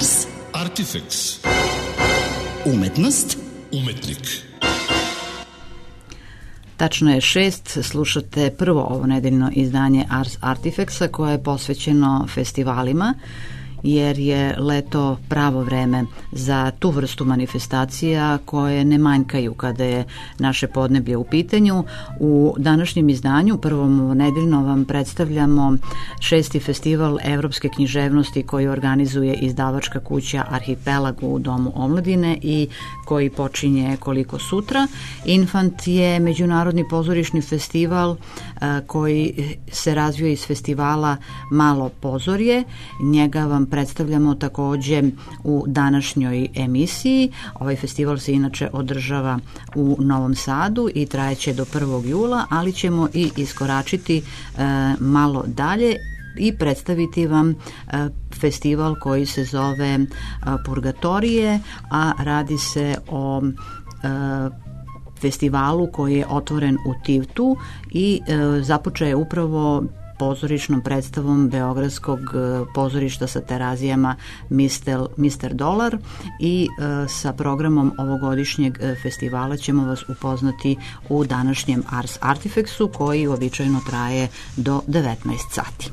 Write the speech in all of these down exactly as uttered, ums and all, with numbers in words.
Ars Artifex. Umetnost. Umetnik. Tačno je šest, slušate prvo ovo nedeljno izdanje Ars Artifexa koje je posvećeno festivalima, jer je leto pravo vreme za tu vrstu manifestacija koje ne manjkaju kada je naše podneblje u pitanju. U današnjem izdanju, prvom nedeljno, vam predstavljamo šesti festival evropske književnosti koji organizuje izdavačka kuća Arhipelag u Domu omladine i koji počinje koliko sutra. Infant je međunarodni pozorišni festival koji se razvio iz festivala Malo pozorje. Njega vam predstavljamo takođe u današnjoj emisiji. Ovaj festival se inače održava u Novom Sadu i trajeće do prvog jula, ali ćemo i iskoračiti e, malo dalje i predstaviti vam e, festival koji se zove e, Purgatorije, a radi se o e, festivalu koji je otvoren u Tivtu i e, započeo je upravo pozorišnom predstavom Beogradskog pozorišta sa terazijama mister Dolar i e, sa programom ovogodišnjeg festivala ćemo vas upoznati u današnjem Ars Artifexu koji uobičajeno traje do devetnaest sati.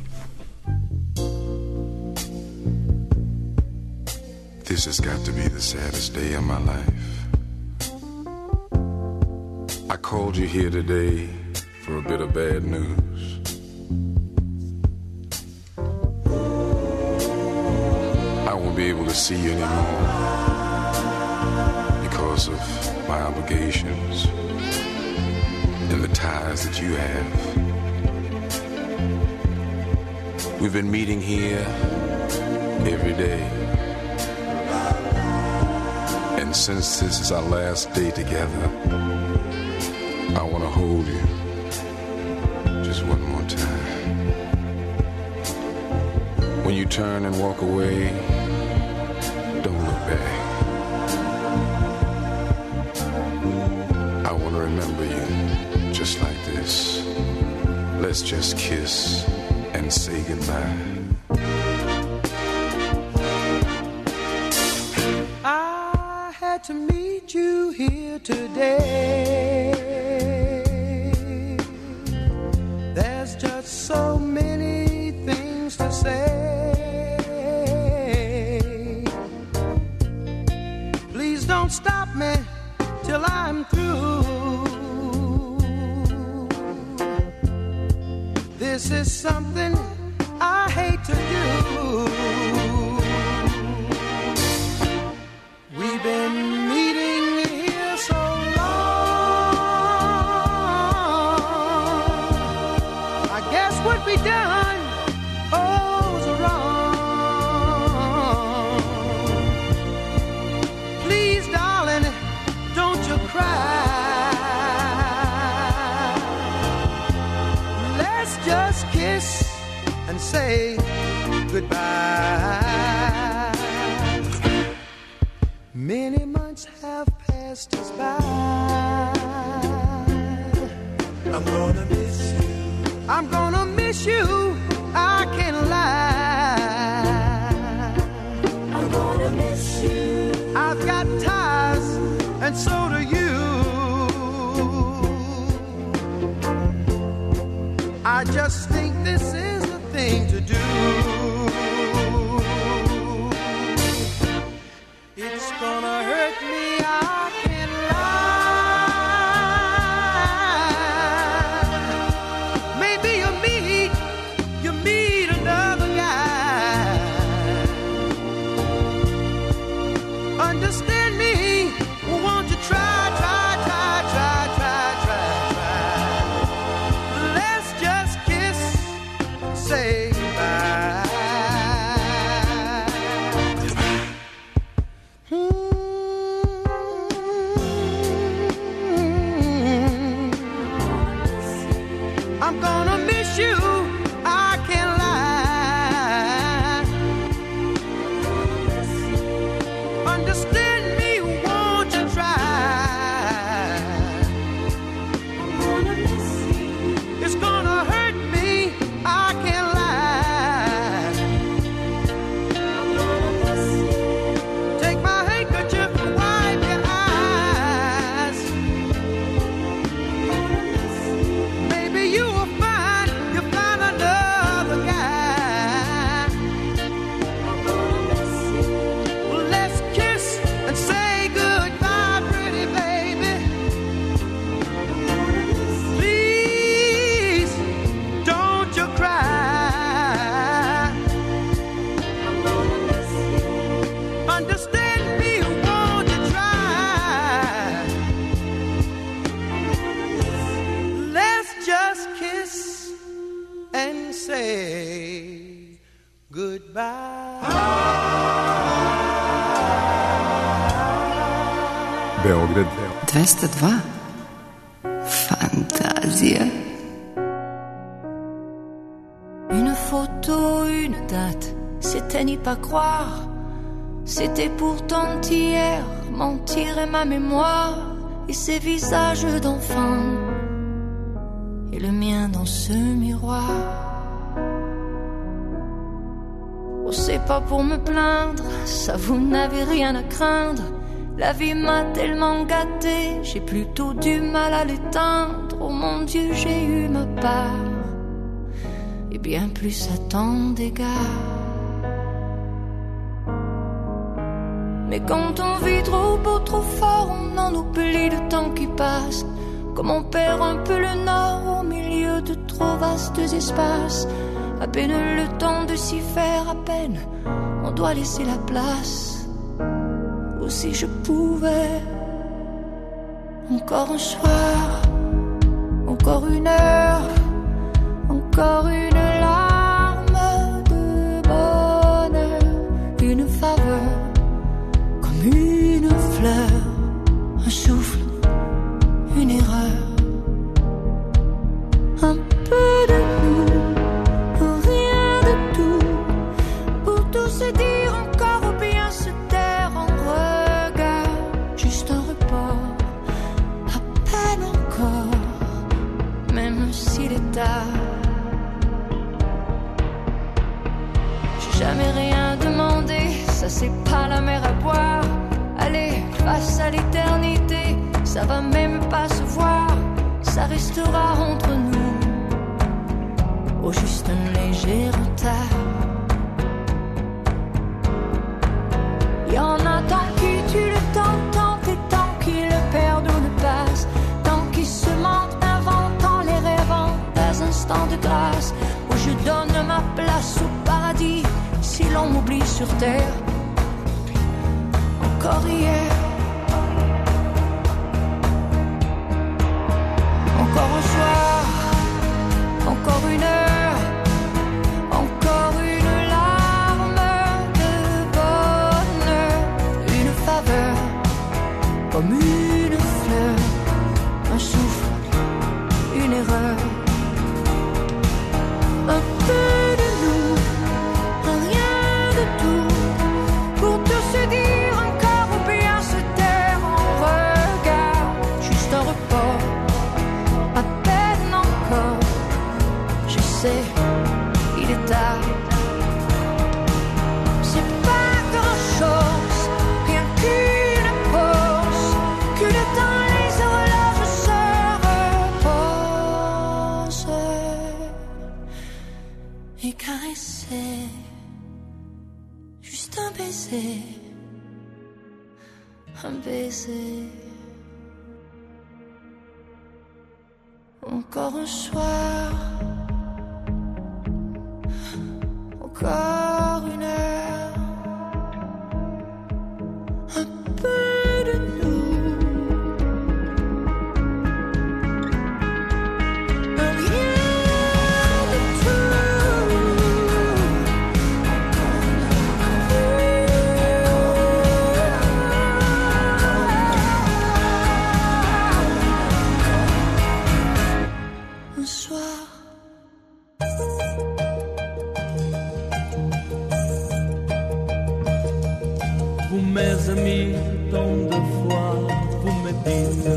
This has got to be the saddest day of my life. I called you here today for a bit of bad news. I won't be able to see you anymore because of my obligations and the ties that you have. We've been meeting here every day, and since this is our last day together, I want to hold you just one more time. When you turn and walk away, don't look back. I want to remember you just like this. Let's just kiss and say goodbye. I had to meet you here today. There's just so many things to say. Don't stop me till I'm through. This is something I hate to do. We've been meeting here so long. I guess what we done, oh, was wrong. Let's just kiss and say goodbye. Many months have passed us by. I'm gonna miss you. I'm gonna miss you. I can't lie. I'm gonna miss you. I've got ties, and so do you. I just think this is the thing to do. It's gonna hurt me, I can't lie. Maybe you meet, you meet another guy. Understand me, won't you try, try, try, try, try, try, try. Let's just kiss and say goodbye. Mm-hmm. I'm gonna miss you, I can't lie. Understand me, won't you try? I'm gonna miss you. It's gonna hurt me, I can't lie. and say goodbye. Beograd dvesta dva. Fantazija. Une photo, une date, c'était n'y pas croire. C'était pourtant hier, mentir est ma mémoire. Et ces visages d'enfants, et le mien dans ce miroir. Oh, c'est pas pour me plaindre, ça vous n'avez rien à craindre. La vie m'a tellement gâtée, j'ai plutôt du mal à l'éteindre. Oh mon Dieu, j'ai eu ma part, et bien plus à tant d'égards. Mais quand on vit trop beau, trop fort, on en oublie le temps qui passe. Comme on perd un peu le nord au milieu de trop vastes espaces. À peine le temps de s'y faire, à peine on doit laisser la place. Ou si je pouvais, encore un soir, encore une heure, encore une larme de bonheur, une faveur, comme une fleur, un souffle, une erreur, un peu de nous, rien de tout, pour tout se dire encore ou bien se taire en regard, juste un report, à peine encore, même s'il est tard. J'ai jamais rien demandé, ça c'est pas la mer à boire. Allez, face à l'éternité, ça va même pas se voir, ça restera entre nous, au juste un léger retard. Y'en a tant qui tuent le temps, tant et tant qui le perdent ou le passent, tant qui se mentent, inventant les rêvant des instants de grâce, où je donne ma place au paradis, si l'on m'oublie sur terre. Encore hier, encore un soir, encore une heure, encore une larme de bonheur, une faveur, comme une fleur, un souffle, une erreur, un peu de nous, un rien de tout, pour tout se dire encore ou bien se taire en regard, juste un report. À peine encore, je sais, il est tard. C'est pas grand chose, rien qu'une pause, que le temps les horloges se reposent et caresser, juste un baiser, un baiser. Encore un soir, encore une heure, un peu de nous, un rien de tout, un soir. Vous mes amis, tant de fois vous me dites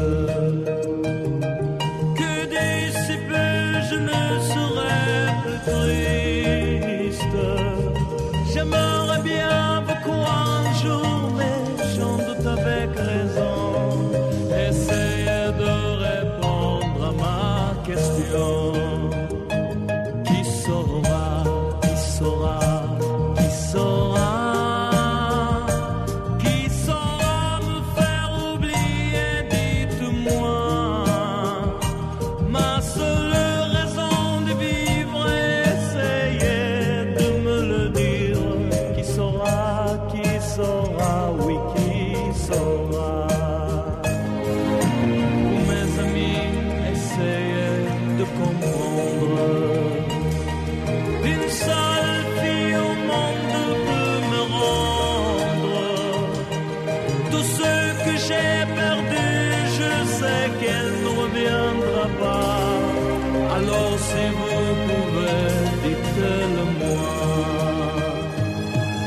que d'ici peu je ne serai plus triste. J'aimerais bien vous croire un jour, mais j'en doute avec raison. Essayez de répondre à ma question. Qui saura, qui saura, qui saura?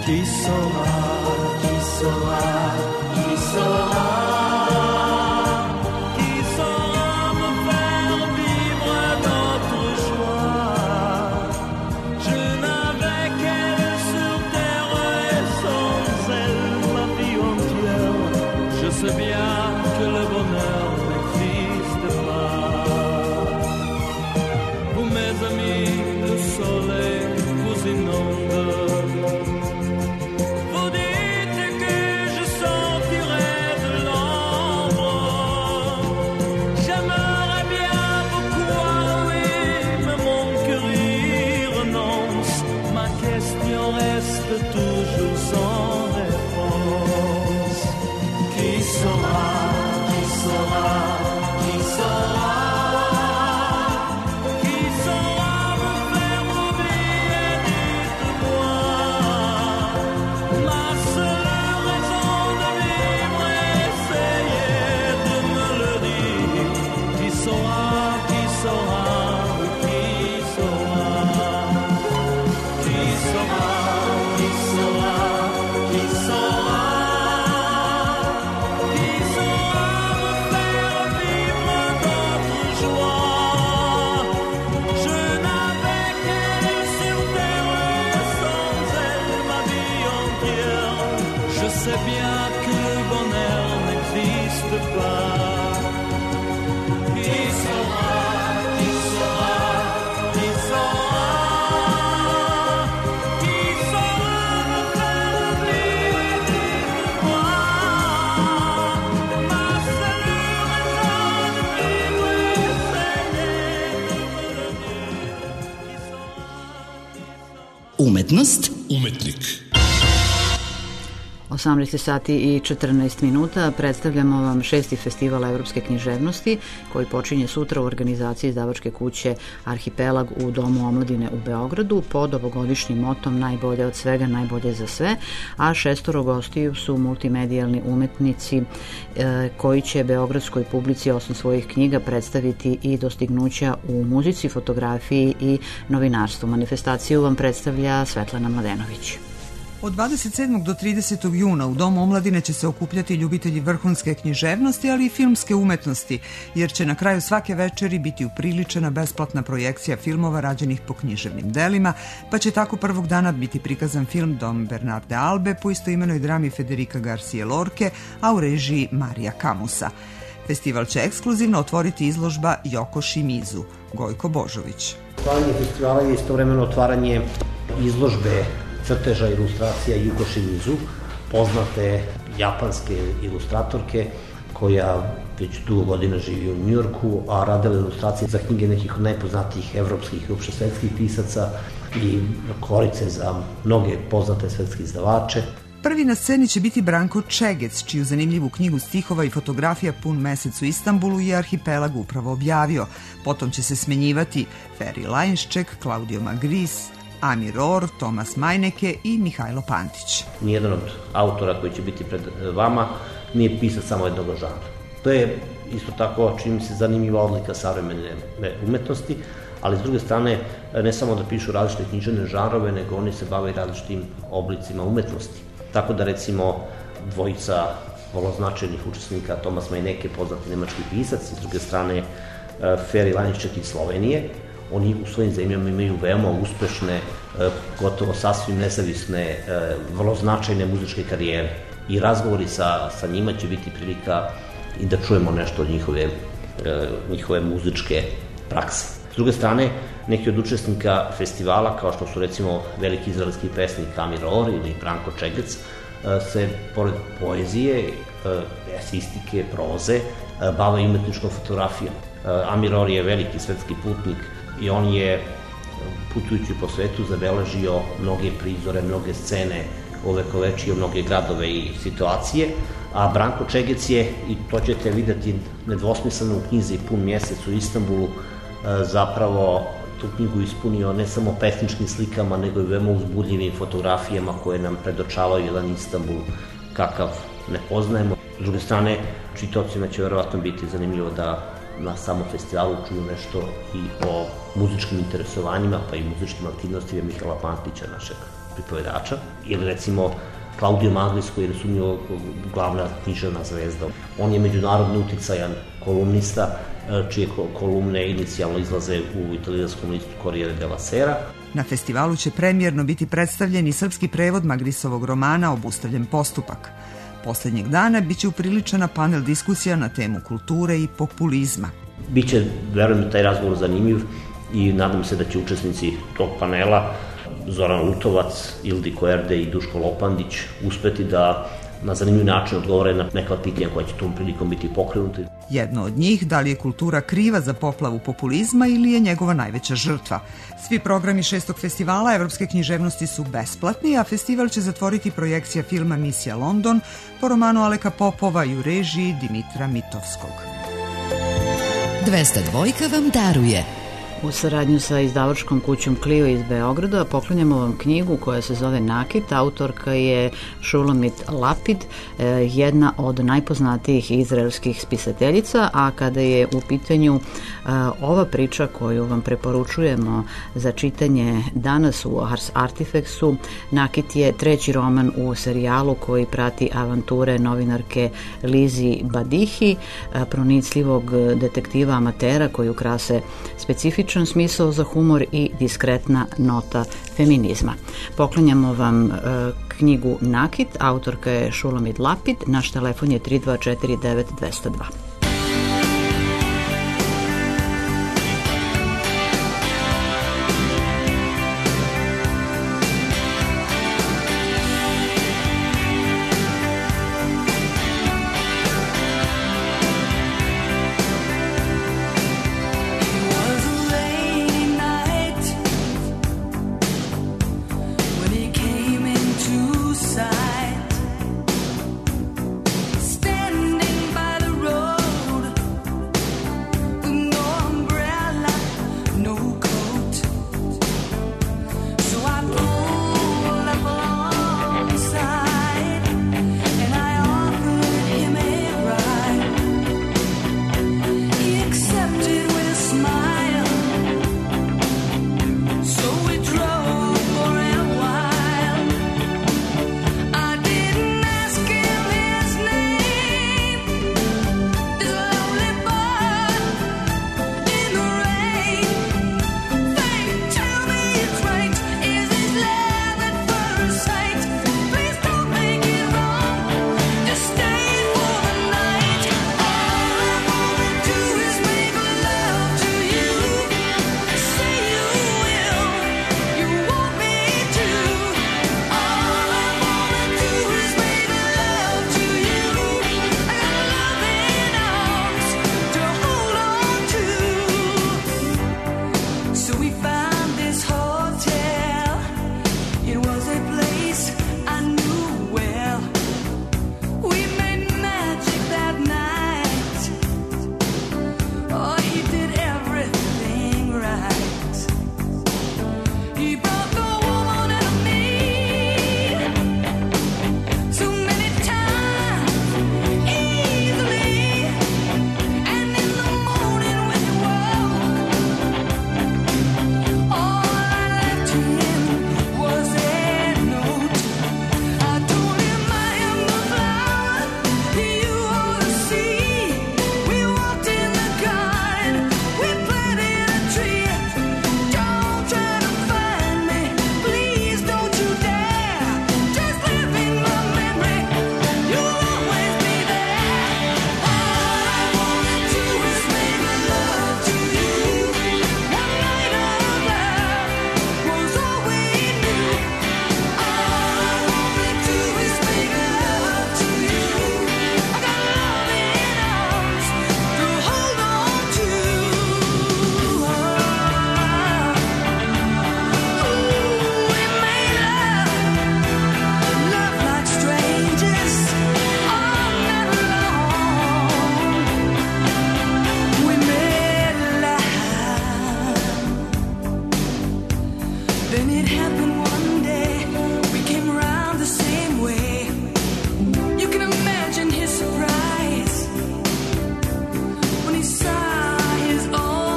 Qui saura, qui saura, qui saura, qui saura me faire vivre notre joie. Je n'avais qu'elle sur terre et sans elle ma vie entière. Je sais bien que le bonheur n'existe pas. Vous mes amis, le soleil vous inonde. Vous dites que je sortirai de l'ombre. J'aimerais bien vous croire, oui, mais mon cœur y renonce. Ma question reste toujours sans réponse. Qui saura, qui saura, qui saura, qui saura me faire oublier, dites-moi. Ma seule raison de vivre, essayez de me le dire. Qui saura, qui saura, qui saura, qui saura, qui saura, qui saura, qui saura me faire vivre notre joie. Je n'avais qu'elle sur terre et sans elle ma vie entière. Je sais bien que le bonheur n'existe pas. Qui saura, qui saura, qui saura, qui saura me faire oublier, dites-moi. Ma seule raison de vivre, essayez de me le dire. Qui saura, qui saura. Umetnost Umetnik. osamnaest sati i četrnaest minuta predstavljamo vam šesti festival evropske književnosti koji počinje sutra u organizaciji izdavačke kuće Arhipelag u Domu omladine u Beogradu pod ovogodišnjim motom Najbolje od svega, najbolje za sve, a šestoro gostiju su multimedijalni umetnici e, koji će beogradskoj publici osim svojih knjiga predstaviti i dostignuća u muzici, fotografiji i novinarstvu. Manifestaciju vam predstavlja Svetlana Mladenović. Od dvadeset sedmog do tridesetog juna u Domu omladine će se okupljati ljubitelji vrhunske književnosti, ali i filmske umetnosti, jer će na kraju svake večeri biti upriličena besplatna projekcija filmova rađenih po književnim delima, pa će tako prvog dana biti prikazan film Dom Bernarda Albe po istoimenoj drami Federica Garcije Lorke, a u režiji Marija Camusa. Festival će ekskluzivno otvoriti izložba Yoko Shimizu. Gojko Božović. Otvaranje festivala je istovremeno otvaranje izložbe crteža ilustracija Yoko Shimizu, poznate japanske ilustratorke koja već dugo godina živi u Njujorku, a radila ilustracije za knjige nekih od najpoznatijih evropskih i uopšte svetskih pisaca i korice za mnoge poznate svetske izdavače. Prvi na sceni će biti Branko Čegec, čiju zanimljivu knjigu stihova i fotografija Pun mesec u Istanbulu je Arhipelag upravo objavio. Potom će se smenjivati Feri Lajnšček, Claudio Magris, Amir Or, Tomas Majneke i Mihajlo Pantić. Nijedan od autora koji će biti pred vama nije pisac samo jednog žanra. To je isto tako, čini mi se, zanimljiva odlika savremene umetnosti, ali s druge strane ne samo da pišu različite književne žanrove, nego oni se bave i različitim oblicima umetnosti. Tako da recimo dvojica vrlo značajnih učesnika, Tomas Majneke, poznati nemački pisac, i s druge strane Feri Lajnšček iz Slovenije, oni u svojim zemljama imaju veoma uspešne, gotovo sasvim nezavisne, vrlo značajne muzičke karijere. I razgovori sa, sa njima će biti prilika i da čujemo nešto od njihove, njihove muzičke prakse. S druge strane, neki od učesnika festivala, kao što su recimo veliki izraelski pesnik Amir Or ili Branko Čegec, se pored poezije, esistike, proze, bave i umetničkom fotografijom. Amir Or je veliki svetski putnik i on je, putujući po svetu, zabeležio mnoge prizore, mnoge scene, ovekovečio mnoge gradove i situacije, a Branko Čegec je, i to ćete videti nedvosmisleno u knjizi Pun mjesec u Istanbulu, zapravo tu knjigu ispunio ne samo pesničkim slikama, nego i veoma uzbudljivim fotografijama koje nam predočavaju jedan Istanbul kakav ne poznajemo. S druge strane, čitaocima će verovatno biti zanimljivo da na samom festivalu čuju nešto i o muzičkim interesovanjima, pa i muzičkim aktivnostima Mihajla Pantića, našeg pripovedača, ili recimo Claudio Magris, koji je nesumnjivo glavna književna zvezda. On je međunarodno uticajan kolumnista, čije kolumne inicijalno izlaze u italijanskom listu Corriere della Sera. Na festivalu će premijerno biti predstavljen i srpski prevod Magrisovog romana Obustavljen postupak. Poslednjeg dana biće upriličena panel diskusija na temu kulture i populizma. Biće, verujem, taj razgovor zanimljiv i nadam se da će učesnici tog panela, Zoran Lutovac, Ildiko Erde i Duško Lopandić, uspeti da na zanimljiv način odgovore na neka pitanja koja će tom prilikom biti pokrenuti. Jedno od njih, da li je kultura kriva za poplavu populizma ili je njegova najveća žrtva. Svi programi šestog festivala evropske književnosti su besplatni, a festival će zatvoriti projekcija filma Misija London po romanu Aleka Popova i u režiji Dimitra Mitovskog. dvesta dva vam daruje. U saradnju sa izdavačkom kućom Clio iz Beograda poklanjamo vam knjigu koja se zove Nakit. Autorka je Shulamit Lapid, jedna od najpoznatijih izraelskih spisateljica, a kada je u pitanju ova priča koju vam preporučujemo za čitanje danas u Ars Artifexu, Nakit je treći roman u serijalu koji prati avanture novinarke Lizi Badihi, pronicljivog detektiva amatera koji ukrase specifičan smisao za humor i diskretna nota feminizma. Poklanjamo vam e, knjigu Nakit, autorka je Shulamit Lapid, naš telefon je tri dva četiri devet dva zero dva.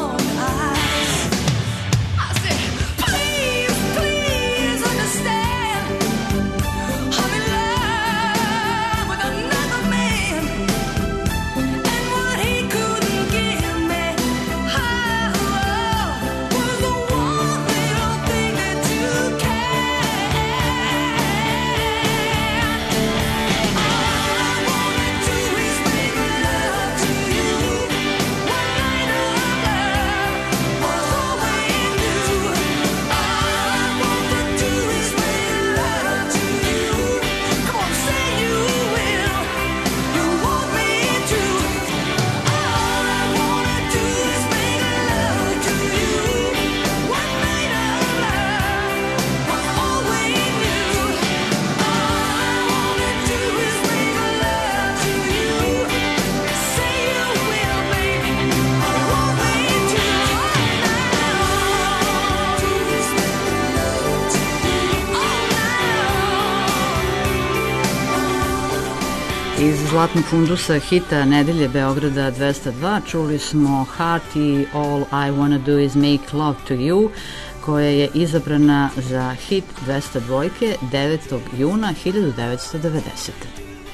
Understand Iz zlatnog fundusa hita nedelje Beograda dvesta dva čuli smo Heart i All I Wanna Do Is Make Love To You, koja je izabrana za hit dvesta dva devetog juna hiljadu devetsto devedesete.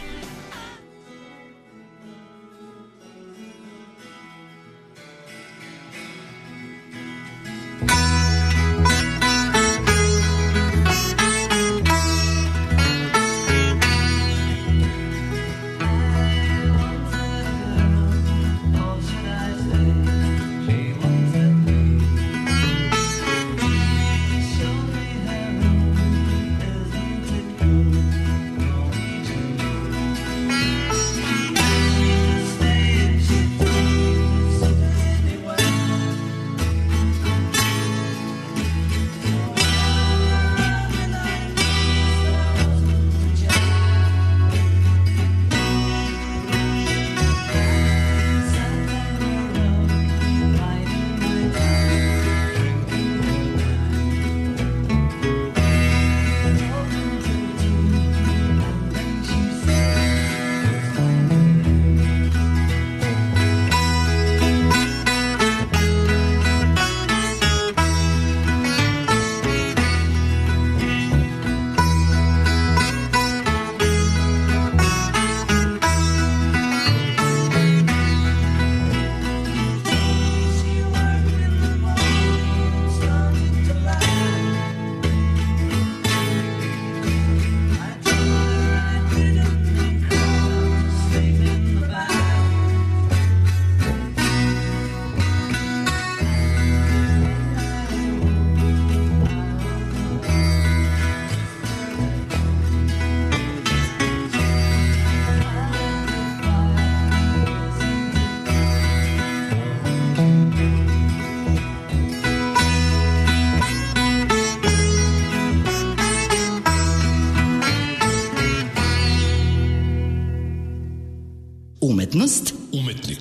Umetnost. Umetnik.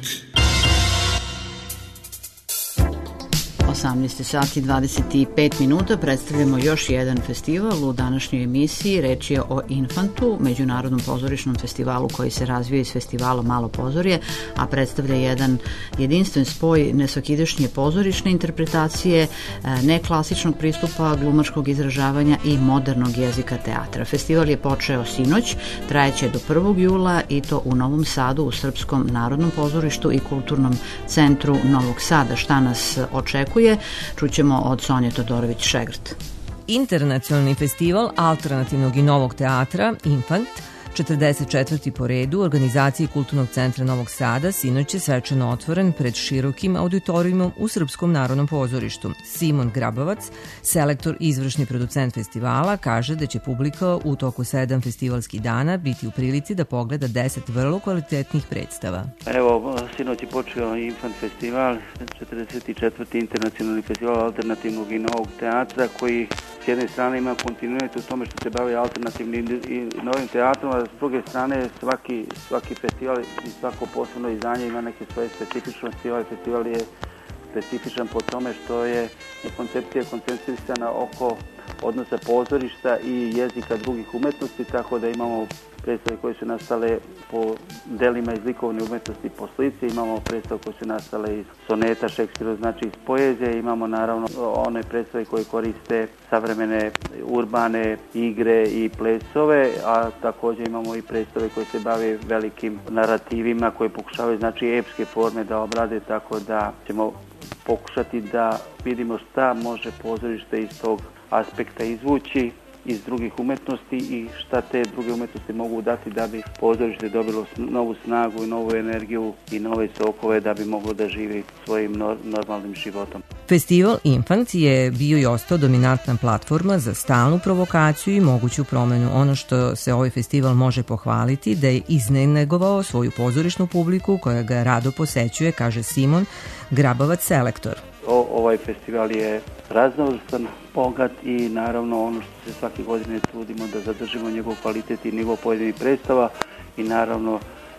osamnaest sati i dvadeset pet minuta predstavljamo još jedan festival u današnjoj emisiji. Reč je o Infantu, međunarodnom pozorišnom festivalu koji se razvio iz festivala Malo pozorje, a predstavlja jedan jedinstven spoj nesvakidašnje pozorišne interpretacije, neklasičnog pristupa, glumačkog izražavanja i modernog jezika teatra. Festival je počeo sinoć, trajeće do prvog jula i to u Novom Sadu u Srpskom narodnom pozorištu i kulturnom centru Novog Sada. Šta nas očekuje? Čućemo od Sonje Todorović-Šegrt. Internacionalni festival alternativnog i novog teatra Infant, četrdeset četvrti po redu u organizaciji Kulturnog centra Novog Sada, sinoć je svečano otvoren pred širokim auditorijumom u Srpskom narodnom pozorištu. Simon Grabovac, selektor i izvršni producent festivala, kaže da će publika u toku sedam festivalskih dana biti u prilici da pogleda deset vrlo kvalitetnih predstava. Evo, sinoć je počeo Infant festival, četrdeset četvrti internacionalni festival alternativnog i novog teatra, koji s jedne strane ima kontinuitet u tome što se bavi alternativnim i novim teatrom, a s druge strane svaki, svaki festival i svako posebno izdanje ima neke svoje specifičnosti. Ovaj festival je specifičan po tome što je koncepcija koncentrisana oko odnosa pozorišta i jezika drugih umetnosti, tako da imamo predstave koje su nastale po delima iz likovne umetnosti po slici, imamo predstave koje su nastale iz soneta Šekspira, znači iz poezije, imamo naravno one predstave koje koriste savremene urbane igre i plesove, a također imamo i predstave koje se bave velikim narativima koje pokušavaju znači epske forme da obrade, tako da ćemo pokušati da vidimo šta može pozorište iz tog aspekta izvući iz drugih umetnosti i šta te druge umetnosti mogu dati da bi pozorište dobilo novu snagu i novu energiju i nove sokove da bi moglo da živi svojim normalnim životom. Festival Infant je bio i ostao dominantna platforma za stalnu provokaciju i moguću promenu. Ono što se ovaj festival može pohvaliti da je iznegovao svoju pozorišnu publiku koja ga rado posećuje, kaže Simon Grabovac, selektor. O, ovaj festival je raznovrstan, bogat i naravno ono što se svake godine trudimo da zadržimo njegov kvalitet i nivo pojedinih predstava i naravno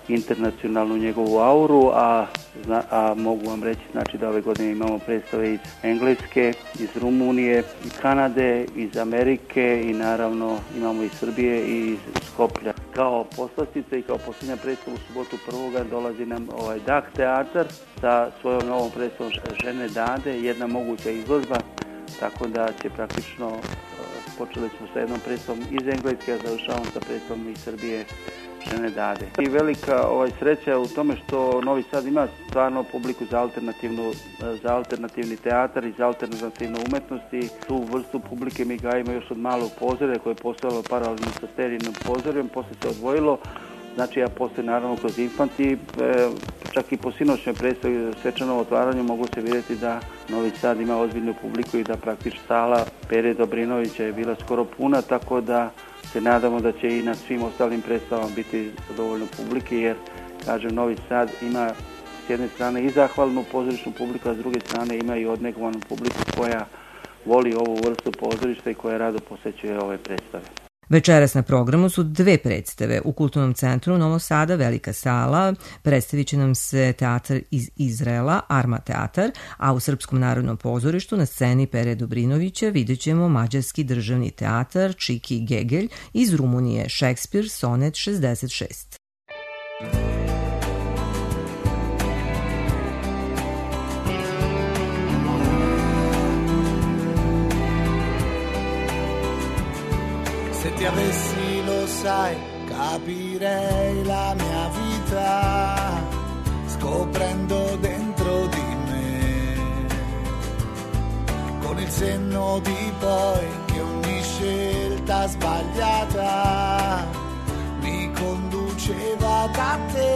internacionalnu njegovu auru, a, a mogu vam reći znači da ove godine imamo predstave iz Engleske, iz Rumunije, iz Kanade, iz Amerike i naravno imamo iz Srbije i iz Skoplja. Kao poslastica i kao posljednja predstava u subotu prvoga dolazi nam ovaj Dak teatar sa svojom novom predstavom Žene Dade, jedna moguća izložba, tako da će praktično počeli smo sa jednom predstavom iz Engleske, a završavamo sa predstavom iz Srbije Žene Dade. I velika ovaj, sreća u tome što Novi Sad ima stvarno publiku za, alternativnu, za alternativni teatar i za alternativnu umetnost i tu vrstu publike mi gajimo još od malog pozorja koje je postojalo paralelno sa sterijnim pozorjem, poslije se odvojilo. Znači, a poslije naravno kroz Infanti, e, čak i po sinoćnoj predstavi svečanom otvaranju mogu se vidjeti da Novi Sad ima ozbiljnu publiku i da praktično sala Pere Dobrinovića je bila skoro puna, tako da se nadamo da će i na svim ostalim predstavama biti dovoljno publike, jer, kažem, Novi Sad ima s jedne strane i zahvalnu pozorišnu publiku, a s druge strane ima i odnegovanu publiku koja voli ovu vrstu pozorišta i koja rado posećuje ove predstave. Večeras na programu su dve predstave. U Kulturnom centru Novog Sada, Velika sala, predstavit će nam se teatar iz Izraela, Arma teatar, a u Srpskom narodnom pozorištu na sceni Pere Dobrinovića vidjet ćemo Mađarski državni teatar Čiki Gegelj, iz Rumunije Šekspir, sonet šezdeset šest. Se ti avessi, lo sai, capirei la mia vita, scoprendo dentro di me, con il senno di poi che ogni scelta sbagliata mi conduceva da te.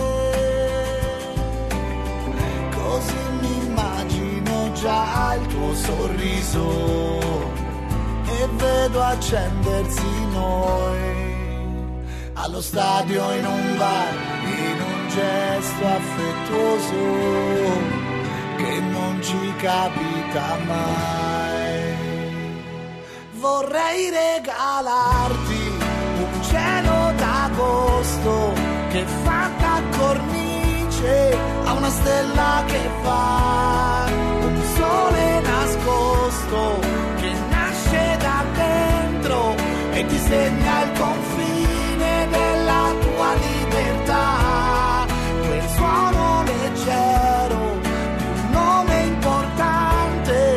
Così mi immagino già il tuo sorriso e vedo accendersi noi, allo stadio, in un bar, in un gesto affettuoso che non ci capita mai. Vorrei regalarti un cielo d'agosto che fa da cornice a una stella che fa, un sole nascosto da dentro e disegna il confine della tua libertà, quel suono leggero di un nome importante,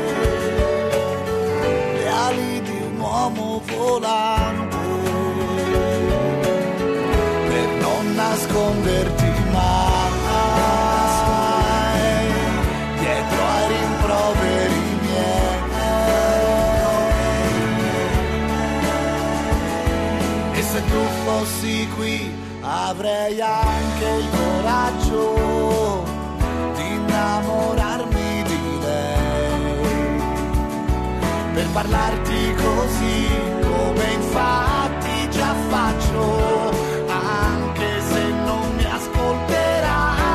le ali di un uomo volante, per non nasconderti mai dietro ai rimproveri miei. Se tu fossi qui avrei anche il coraggio di innamorarmi di lei, per parlarti così come infatti già faccio, anche se non mi ascolterai,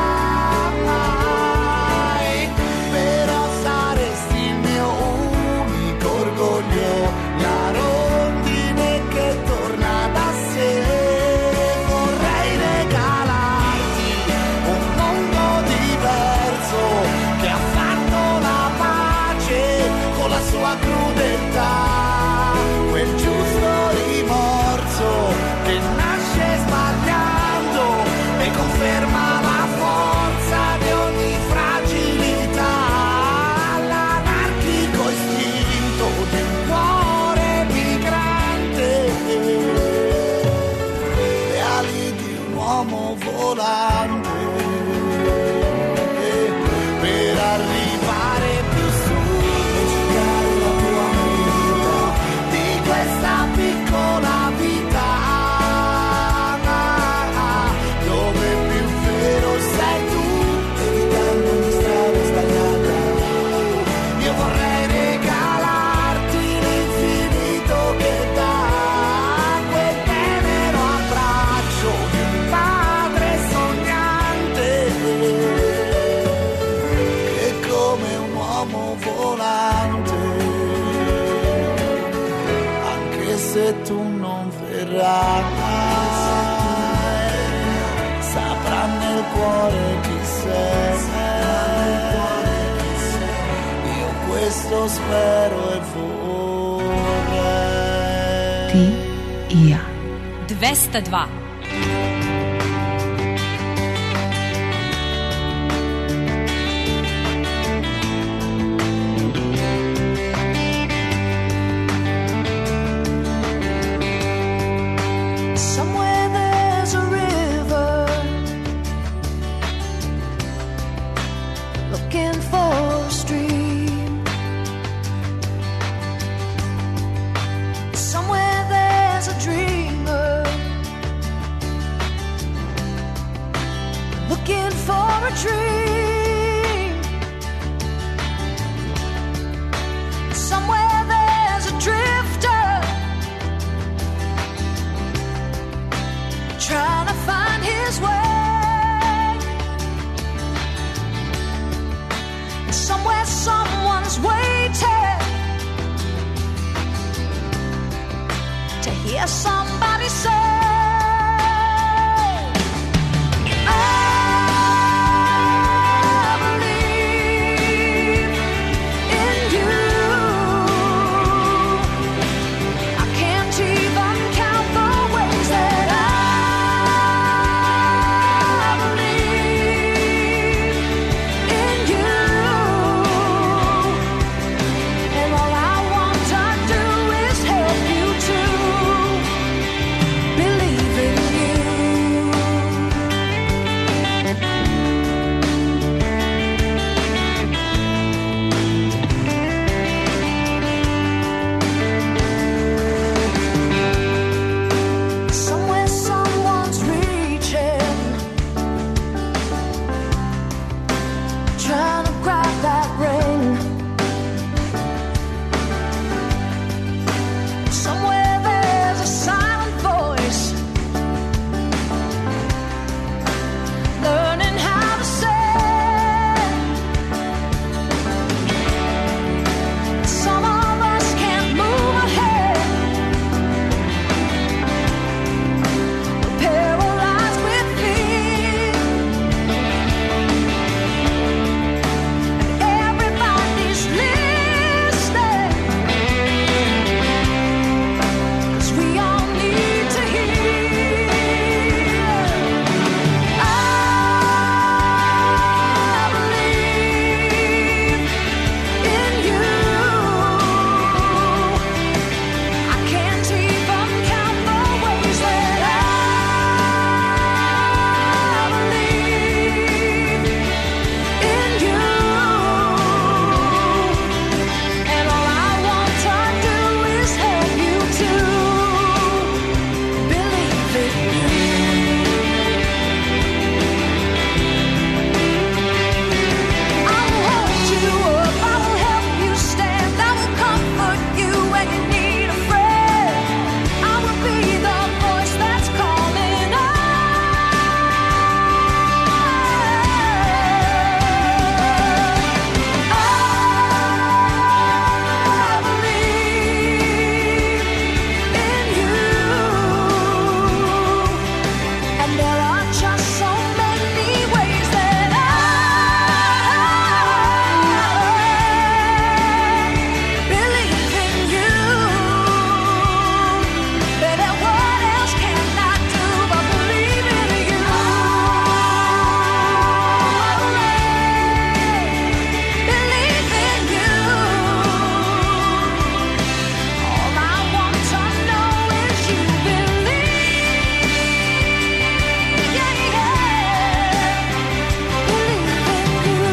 però saresti il mio unico orgoglio, la rondine che torna da sé. Vorrei regalarti un mondo diverso che ha fatto la pace con la sua crudeltà, quel giusto rimorso che nasce sbagliando e conferma la forza di ogni fragilità, l'anarchico istinto di un cuore migrante, le ali di un uomo volante, per arrivare più su e cercare la tua vita di questa piccola vita, dove più vero sei tu, evitando ogni strada sbagliata. Io vorrei regalarti l'infinito che dà quel tenero abbraccio di un padre sognante, che come un uomo volante, anche se tu non verrai, nel cuore chi sei, nel cuore chi sei. Io questo spero e vorrei. Ti i ja. dvesta dva. Somewhere there's a river looking for a stream. Somewhere there's a dreamer looking for a dream. Somewhere there's a drifter trying to find his way. Somewhere someone's waiting to hear somebody say, I believe in you. I can't even count the ways that I believe in you. And all I want to do is help you to believe in you. Somewhere someone's reaching, trying to grab that ring. Somewhere there's a silent voice learning how to say. Some of us can't move ahead. We're paralyzed with fear. And everybody's listening, 'cause we all need to hear. I believe in you. I can't even count the ways that I believe in you. And all I want to do is help you to believe in you. I will hold you up, I will help you stand, I will comfort you when you need a friend. I will be the voice that's calling I believe in you. And there are just so many ways that I believe in you. Baby, what else can I do but believe in you? Believe in you. All I want to know is you believe. Yeah, yeah. Believe in you.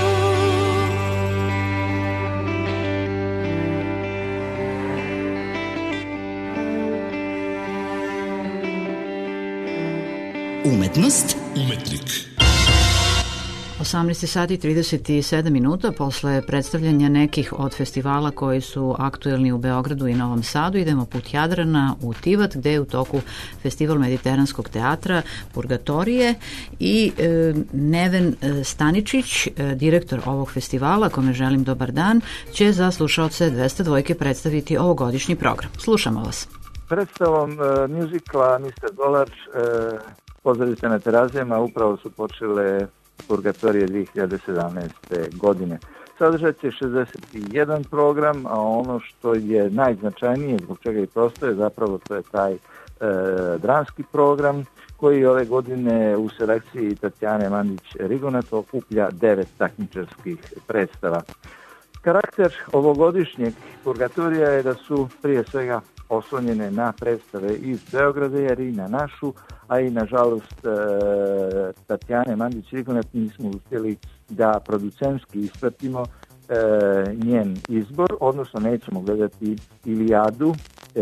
Umetnost Umetnik. osamnaest sati i trideset sedam minuta posle predstavljanja nekih od festivala koji su aktuelni u Beogradu i Novom Sadu idemo put Jadrana u Tivat gde je u toku festival Mediteranskog teatra Purgatorije i e, Neven Staničić, e, direktor ovog festivala, kome želim dobar dan, će za slušaoce dvesta dva predstaviti ovogodišnji program. Slušamo vas. Predstavom uh, muzikla mister Dolar uh, pozorište na Terazijama upravo su počele Purgatorije dvije hiljade sedamnaeste. godine. Sadržat će šezdeset jedan program, a ono što je najznačajnije, zbog čega i prosto je zapravo to je taj e, dramski program koji ove godine u selekciji Tatjane Mandić-Rigonat okuplja devet takmičarskih predstava. Karakter ovogodišnjeg Purgatorija je da su prije svega oslonjene na predstave iz Beograda jer i na našu, a i nažalost e, Tatjane Mandić-Rigonat nismo uspjeli da producentski ispratimo e, njen izbor, odnosno nećemo gledati Ilijadu e,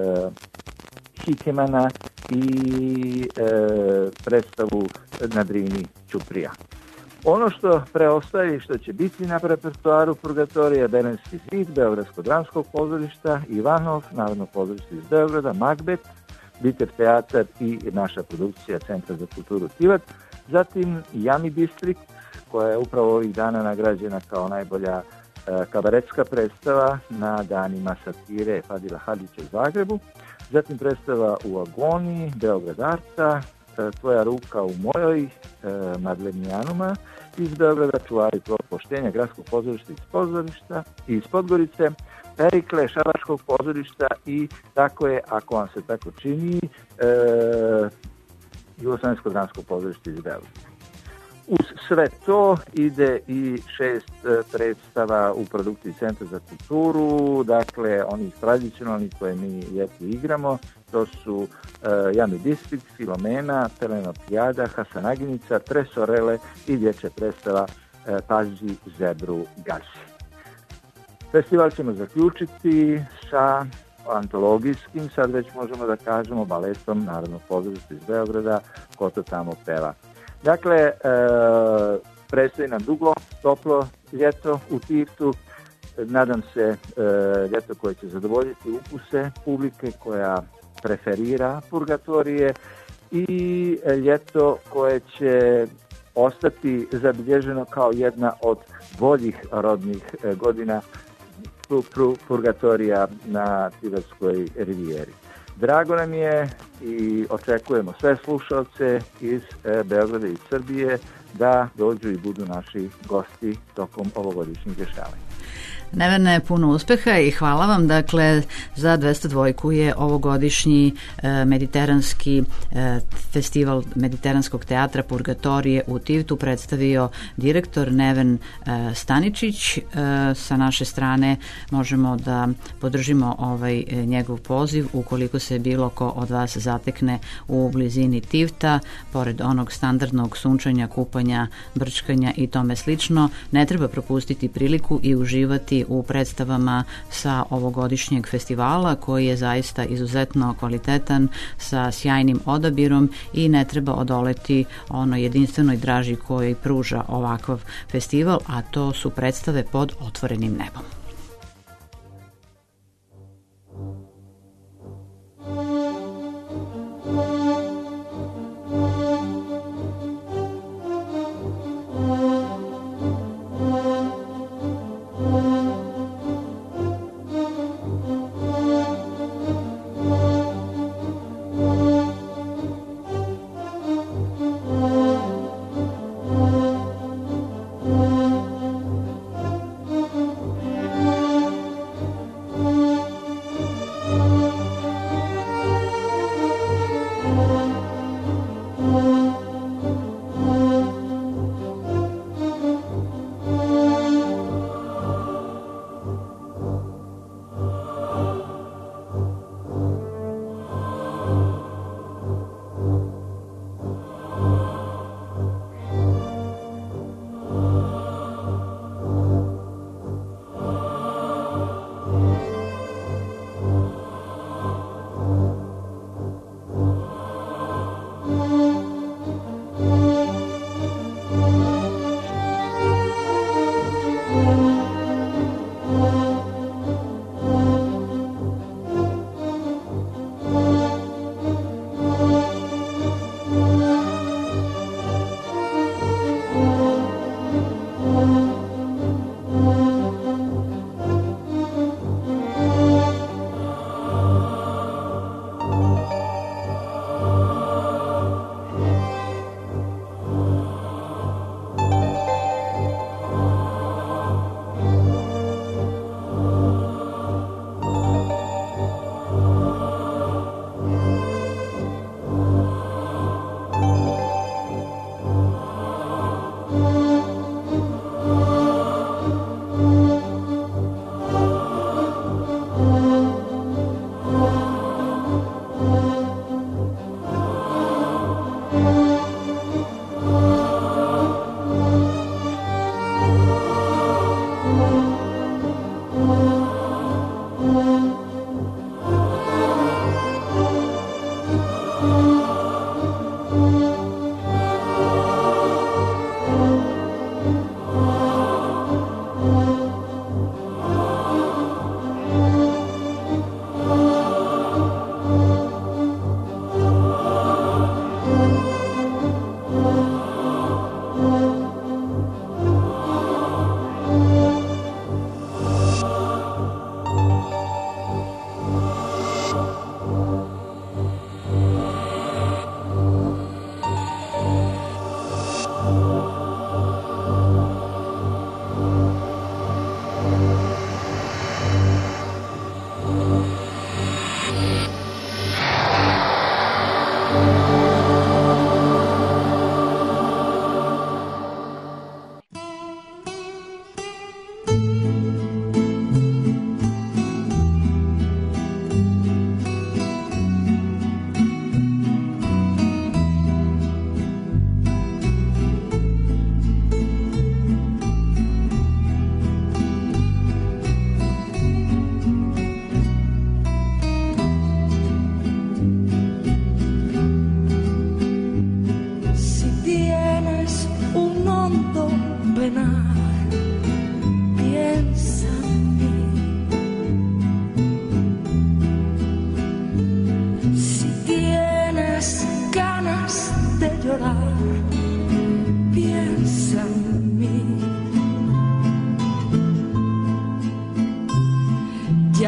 Hikemana i e, predstavu Na Drini Ćuprija. Ono što preostaje i što će biti na repertoaru Purgatorija, Belenski zid, Beogradsko dramskog pozorišta, Ivanov, Narodno pozorište iz Beograda, Magbet, Bitev teatar i naša produkcija Centra za kulturu Tivat, zatim Jami Distrikt, koja je upravo ovih dana nagrađena kao najbolja e, kabaretska predstava na danima satire Fadila Hadića u Zagrebu, zatim predstava U agoniji, Beograd Arta, Tvoja ruka u mojoj, e, Madlenijanuma iz Beograda, Čuvari poštenja, Gradskog pozorišta iz pozorišta i iz Podgorice, Perikle, Šabačkog pozorišta i tako je, ako vam se tako čini, e, Jugoslovensko dramsko pozorište iz Beograda. Uz sve to ide i šest predstava u produkciji Centra za kulturu, dakle onih tradicionalnih koje mi ljeti igramo, to su uh, Jami Distrikt, Filomena, Telenopijada, Hasanaginica, Tresorele i dječja predstava uh, Pazi zebru gasi. Festival ćemo zaključiti sa antologijskim, sad već možemo da kažemo, baletom Narodnog pozorišta iz Beograda, Ko to tamo peva. Dakle, e, predstoji nam dugo, toplo ljeto u Tivtu, nadam se e, ljeto koje će zadovoljiti ukuse publike koja preferira Purgatorije i ljeto koje će ostati zabilježeno kao jedna od boljih rodnih godina Purgatorija na Tivatskoj rivijeri. Drago nam je i očekujemo sve slušalce iz e, Beograda i Srbije da dođu i budu naši gosti tokom ovogodišnjih dešavanja. Nevene, puno uspeha i hvala vam. Dakle, za dvesta dva je ovogodišnji e, mediteranski e, festival Mediteranskog teatra Purgatorije u Tivtu predstavio direktor Neven e, Staničić. E, sa naše strane možemo da podržimo ovaj e, njegov poziv ukoliko se bilo ko od vas zatekne u blizini Tivta, pored onog standardnog sunčanja, kupanja, brčkanja i tome slično. Ne treba propustiti priliku i uživati u predstavama sa ovogodišnjeg festivala koji je zaista izuzetno kvalitetan sa sjajnim odabirom i ne treba odoleti ono jedinstvenoj draži koji pruža ovakav festival, a to su predstave pod otvorenim nebom.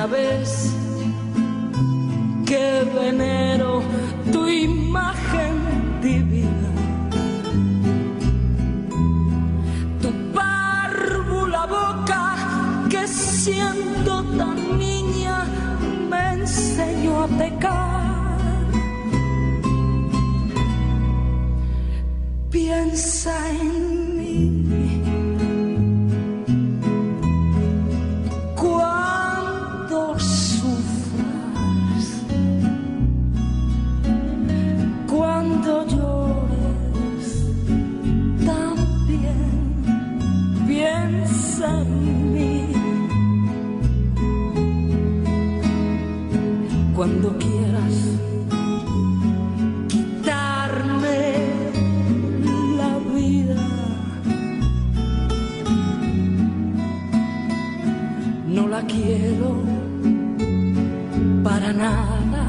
una vez que venero tu imagen divina, tu párvula boca que siendo tan niña me enseñó a pecar. Piensa en mí cuando sufras, cuando llores también. Piensa en mí cuando quieras la quiero para nada,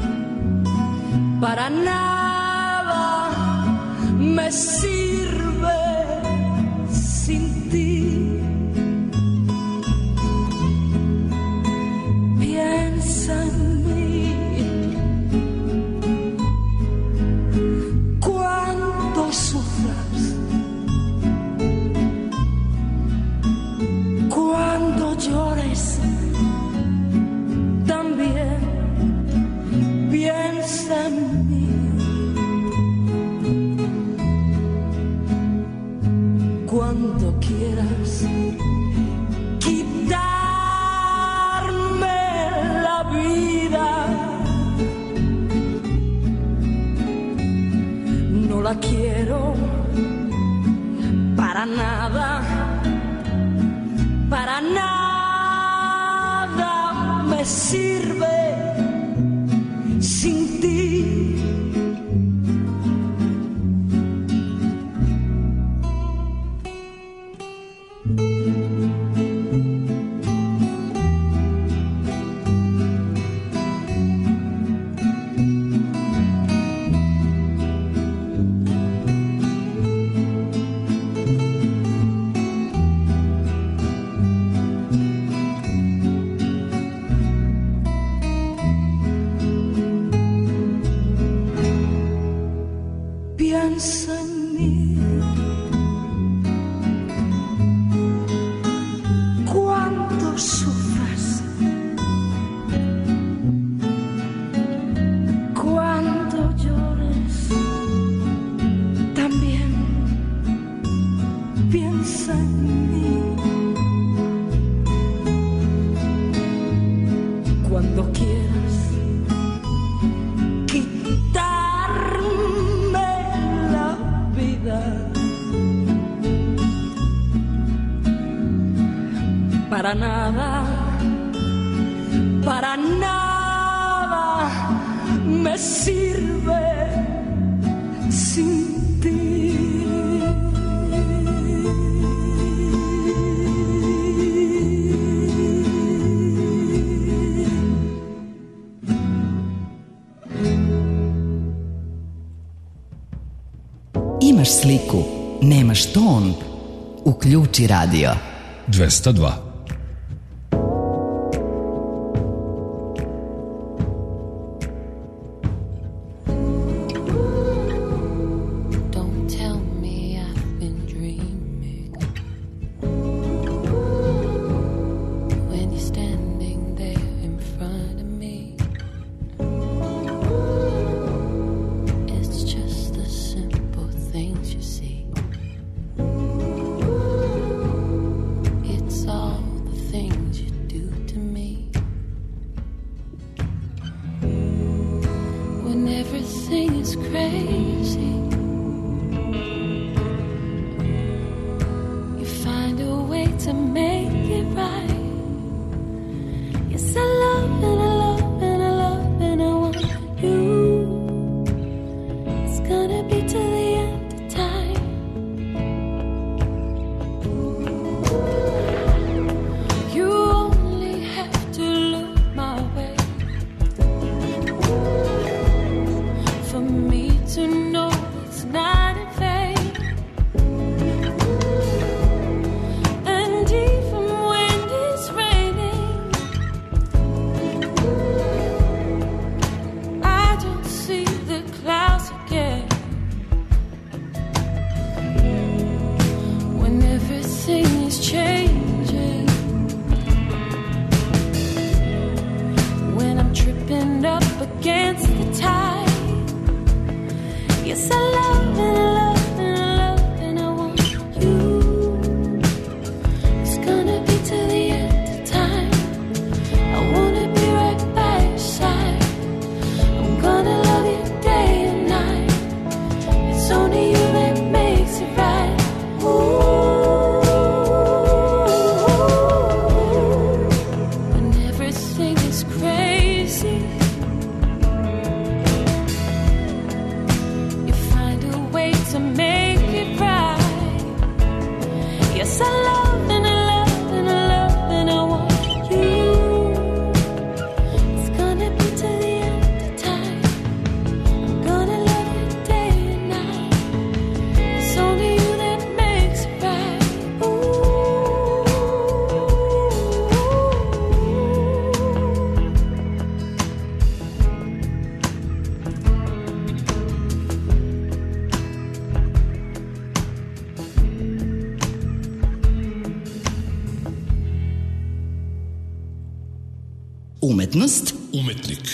para nada me sirve sin ti. Piensa en mí cuando sufras, cuando llores también. Piensa en mí cuando quieras quitarme la vida. No la quiero para nada, para nada me sirve sin ti. Piensa en mí cuando sufras, cuando llores también. Piensa en mí cuando quieras quitarme la vida. Para nada, para nada me sirve sin ti. Imaš sliku, nemaš ton. Uključi radio. dvesta dva. Don't tell me I've been dreaming when you're standing there in front of me. It's just the simple things you see. It's all the things you do to me. When everything is crazy, you find a way to make it right. Yes, I love and I love and I love and I want you. It's gonna be till the end of time. You only have to look my way for me to know pinned up against the tide. Yes, I love and I love and I love and I want you. It's gonna be till the end of time. I wanna be right by your side. I'm gonna love you day and night. It's only you that makes it right. Ooh. When everything is crazy, you find a way to make it right. Yes, I love and I love and I love and I want you. It's gonna be till the end of time. I'm gonna love you day and night. It's only you that makes it right. Umetnost, Umetnik.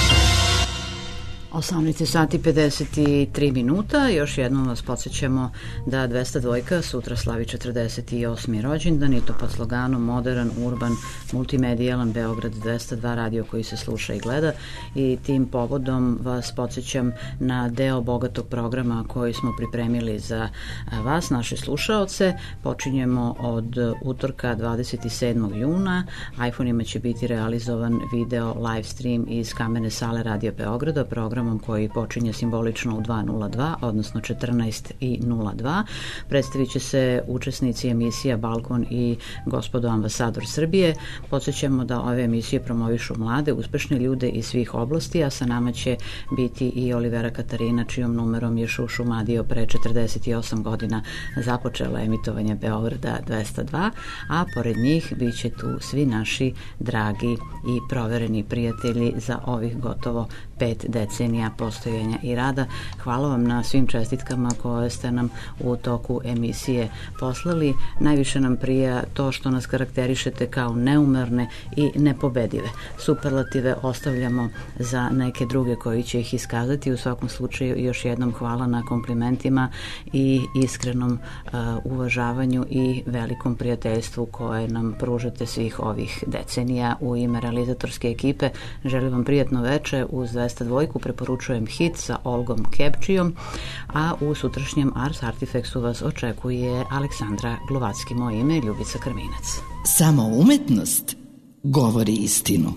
osamnaest sati pedeset tri minuta. Još jednom vas podsjećamo da dvesta dva sutra slavi četrdeset osmi rođendan i to pod sloganom Modern, Urban, Multimedijalan Beograd dvesta dva, radio koji se sluša i gleda, i tim povodom vas podsjećam na deo bogatog programa koji smo pripremili za vas, naše slušaoce. Počinjemo od utorka dvadeset sedmog juna. iPhone-ima će biti realizovan video live stream iz kamene sale Radio Beograda, programom koji počinje simbolično u dva nula dva, odnosno četrnaest nula dva. Predstavit će se učesnici emisija Balkon i Gospodo ambasador Srbije. Podsjećamo da ove emisije promovišu mlade, uspešne ljude iz svih oblasti, a sa nama će biti i Olivera Katarina, čijom numerom je Šušu Madio pre četrdeset osam godina započela emitovanje Beograda dvesta dva, a pored njih bit će tu svi naši dragi i provereni prijatelji za ovih gotovo pet decenija postojanja i rada. Hvala vam na svim čestitkama koje ste nam u toku emisije poslali. Najviše nam prija to što nas karakterišete kao neumerne i nepobedive. Superlative ostavljamo za neke druge koji će ih iskazati. U svakom slučaju još jednom hvala na komplimentima i iskrenom uh, uvažavanju i velikom prijateljstvu koje nam pružate svih ovih decenija. U ime realizatorske ekipe želim vam prijatno veče. Uz dvesta dva preporučujem hit sa Olgom Kepčijom, a u sutrašnjem Ars Artifexu vas očekuje Aleksandra Glovacki. Moje ime je Ljubica Krminac. Samo umetnost govori istinu.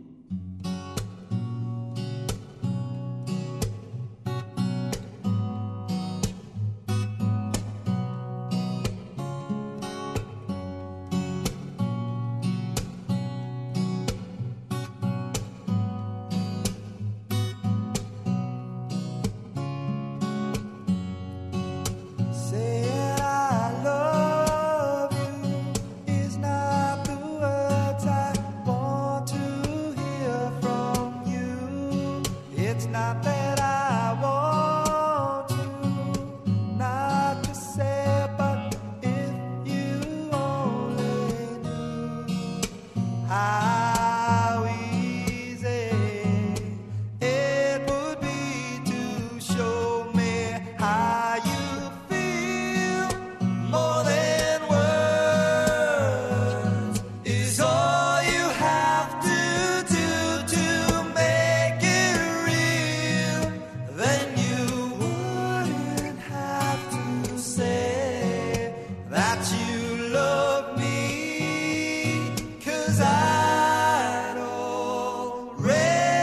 Saying I love you is not the words I want to hear from you. It's not that I want to not to say, but if you only knew how easy it would be to show me how you feel. More than words is all you have to do to make it real. Then you wouldn't have to say that you love me, 'cause I'd already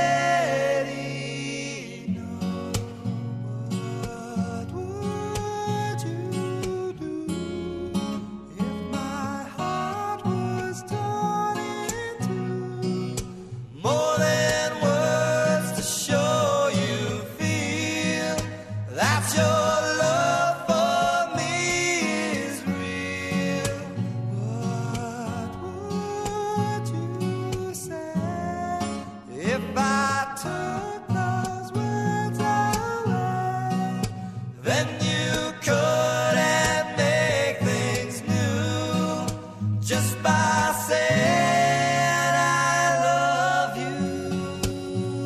know. What would you do if my heart was torn in two? More than words to show you feel that your love for me is real. What would you say if I took those words away? Then you couldn't make things new just by saying I love you.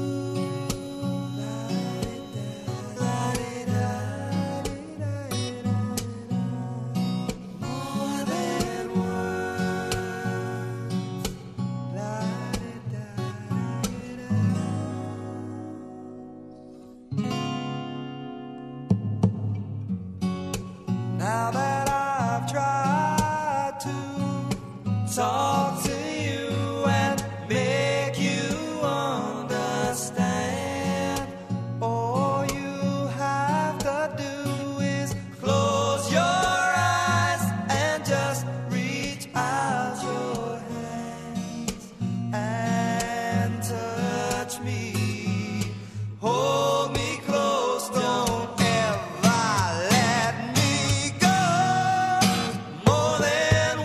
touch me. Hold me close, don't ever let me go. More than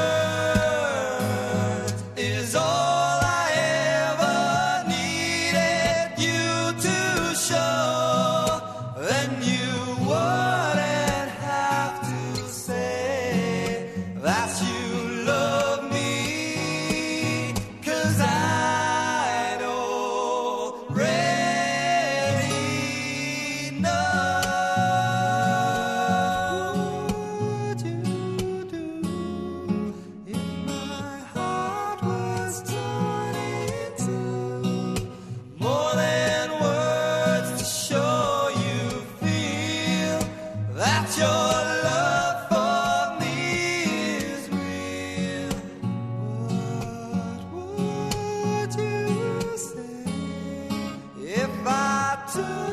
words is all I ever needed you to show. Then you wouldn't have to say that you love me, 'cause I'd already know. What would you do if my heart was torn in two? More than words to show you feel that your love for me is real. What would you say if I took